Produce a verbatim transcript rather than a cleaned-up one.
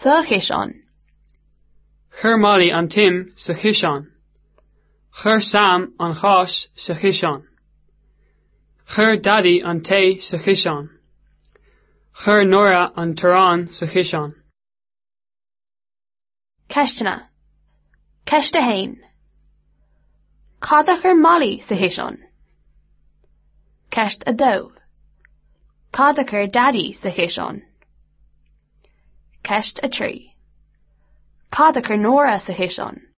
sa chiseán. Chur Molly an Tim sa chiseán. Chur Sam an chás sa chiseán. Chur Daddy an té sa chiseán. Chur Nora an tarán sa chiseán. Ceistena. Ceiste hain. Cad a chur Molly sa chiseán. Ceist a dó. Cad a chur Daddy sa chiseán. Ceist a trí. Cad a chur Nora sa chiseán.